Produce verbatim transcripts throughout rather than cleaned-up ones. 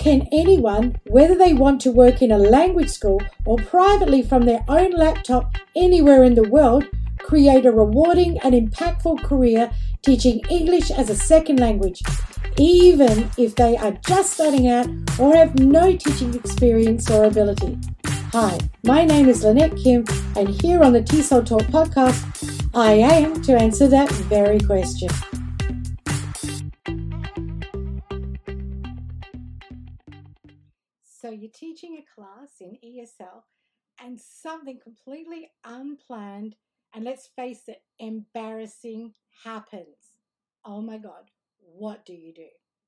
can anyone, whether they want to work in a language school or privately from their own laptop anywhere in the world, create a rewarding and impactful career teaching English as a second language, even if they are just starting out or have no teaching experience or ability? Hi, my name is Lynette Kim, and here on the T S O L Talk podcast, I aim to answer that very question. So you're teaching a class in E S L and something completely unplanned, and let's face it, embarrassing happens. Oh my God, what do you do?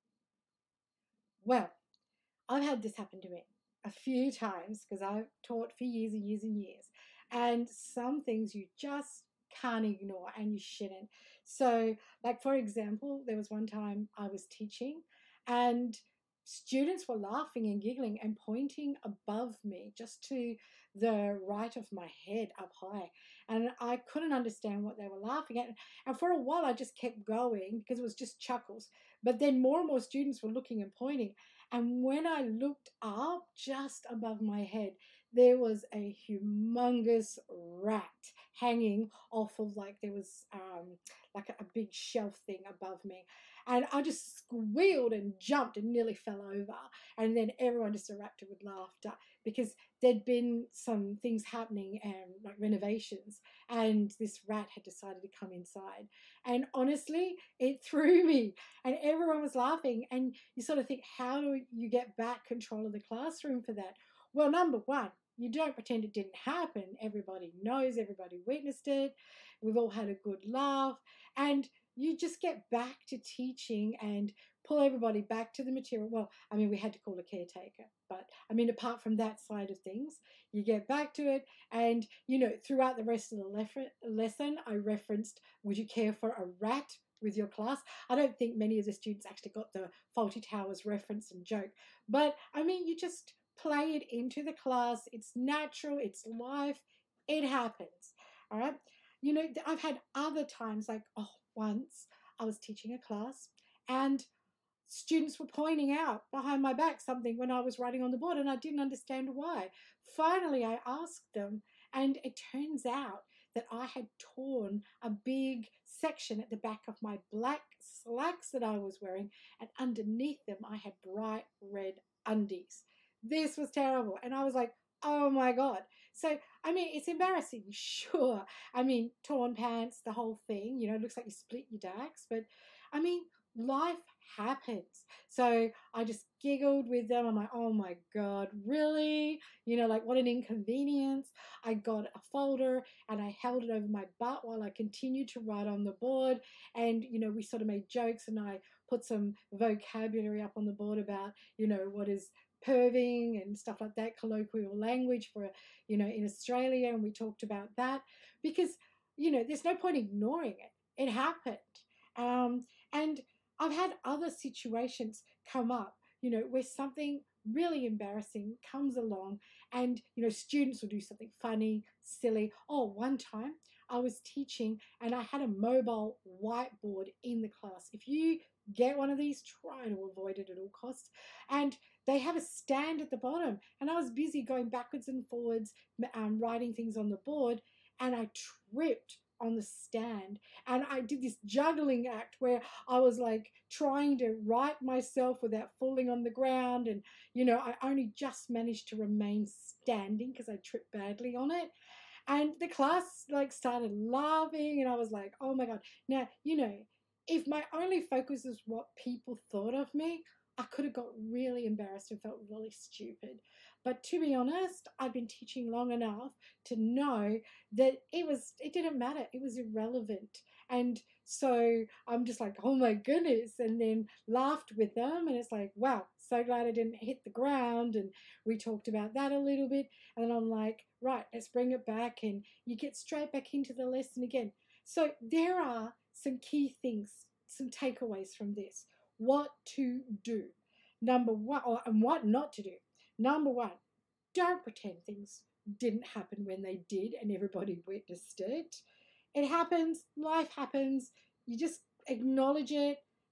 Well, I've had this happen to me a few times because I've taught for years and years and years. And some things you just can't ignore and you shouldn't. So, like, for example, there was one time I was teaching and students were laughing and giggling and pointing above me just to the right of my head up high. And I couldn't understand what they were laughing at. And for a while, I just kept going because it was just chuckles. But then more and more students were looking and pointing. And when I looked up just above my head, there was a humongous rat hanging off of, like, there was um, like a, a big shelf thing above me. And I just squealed and jumped and nearly fell over. And then everyone just erupted with laughter because there'd been some things happening, um, like renovations, and this rat had decided to come inside. And honestly, it threw me and everyone was laughing. And you sort of think, how do you get back control of the classroom for that? Well, number one, you don't pretend it didn't happen. Everybody knows, everybody witnessed it. We've all had a good laugh. And you just get back to teaching and pull everybody back to the material. Well, I mean, we had to call a caretaker, but I mean, apart from that side of things, you get back to it. And, you know, throughout the rest of the lef- lesson, I referenced, would you care for a rat with your class? I don't think many of the students actually got the Fawlty Towers reference and joke, but I mean, you just play it into the class. It's natural, it's life, it happens. All right. You know, I've had other times, like, oh, once I was teaching a class and students were pointing out behind my back something when I was writing on the board and I didn't understand why. Finally, I asked them, and it turns out that I had torn a big section at the back of my black slacks that I was wearing, and underneath them I had bright red undies. This was terrible. And I was like, oh my God. So, I mean, it's embarrassing, sure. I mean, torn pants, the whole thing, you know, it looks like you split your dacks. But, I mean, life happens. So I just giggled with them. I'm like, oh my God, really? You know, like, what an inconvenience. I got a folder and I held it over my butt while I continued to write on the board. And, you know, we sort of made jokes and I put some vocabulary up on the board about, you know, what is perving and stuff like that, colloquial language for, you know, in Australia. And we talked about that because, you know, there's no point ignoring it. It happened. Um, and I've had other situations come up, you know, where something really embarrassing comes along and, you know, students will do something funny, silly. Oh, one time I was teaching and I had a mobile whiteboard in the class. If you get one of these, try to avoid it at all costs. And they have a stand at the bottom. And I was busy going backwards and forwards, um, writing things on the board, and I tripped on the stand. And I did this juggling act where I was like trying to right myself without falling on the ground. And, you know, I only just managed to remain standing because I tripped badly on it. And the class like started laughing and I was like, oh my God. Now, you know, if my only focus is what people thought of me, I could have got really embarrassed and felt really stupid. But to be honest, I've been teaching long enough to know that it was it didn't matter. It was irrelevant. And so I'm just like, oh my goodness, and then laughed with them. And it's like, wow, so glad I didn't hit the ground. And we talked about that a little bit. And then I'm like, right, let's bring it back. And you get straight back into the lesson again. So there are some key things, some takeaways from this. What to do. Number one, or, and what not to do. Number one, don't pretend things didn't happen when they did and everybody witnessed it. It happens, life happens. You just acknowledge it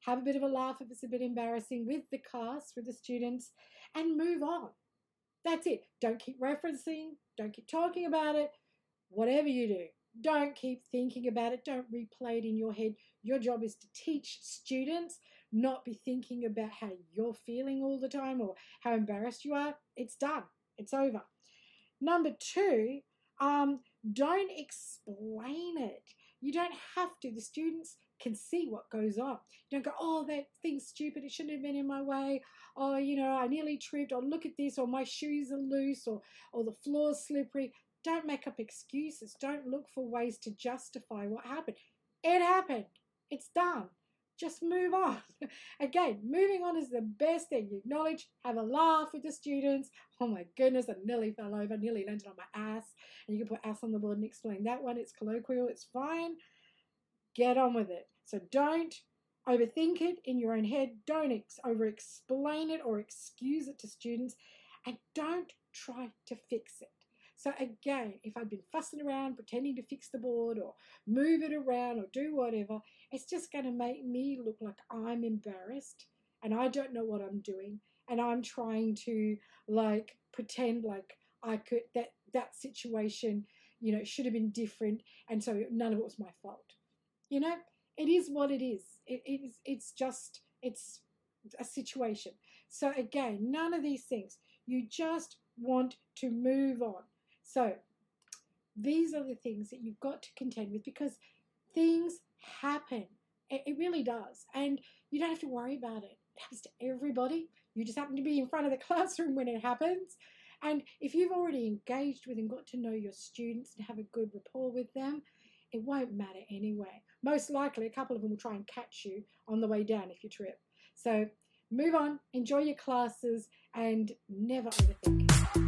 have a bit of a laugh if it's a bit embarrassing with the class, with the students, and move on. That's it. Don't keep referencing. Don't keep talking about it. Whatever you do, don't keep thinking about it. Don't replay it in your head. Your job is to teach students, not be thinking about how you're feeling all the time or how embarrassed you are. It's done. It's over. Number two, um, don't explain it. You don't have to. The students can see what goes on. You don't go, oh, that thing's stupid. It shouldn't have been in my way. Oh, you know, I nearly tripped. Or look at this. Or my shoes are loose. Or, or the floor's slippery. Don't make up excuses. Don't look for ways to justify what happened. It happened. It's done. Just move on. Again, moving on is the best thing. You acknowledge, have a laugh with the students. Oh my goodness, I nearly fell over, nearly landed on my ass. And you can put ass on the board and explain that one. It's colloquial, it's fine. Get on with it. So don't overthink it in your own head. Don't ex- over-explain it or excuse it to students. And don't try to fix it. So again, if I'd been fussing around, pretending to fix the board or move it around or do whatever, it's just going to make me look like I'm embarrassed and I don't know what I'm doing. And I'm trying to like pretend like I could, that, that situation, you know, should have been different. And so none of it was my fault. You know, it is what it is. It, it is, it's just, it's a situation. So again, none of these things. You just want to move on. So these are the things that you've got to contend with because things happen. It, it really does. And you don't have to worry about it. It happens to everybody. You just happen to be in front of the classroom when it happens. And if you've already engaged with and got to know your students and have a good rapport with them, it won't matter anyway. Most likely, a couple of them will try and catch you on the way down if you trip. So move on, enjoy your classes, and never overthink.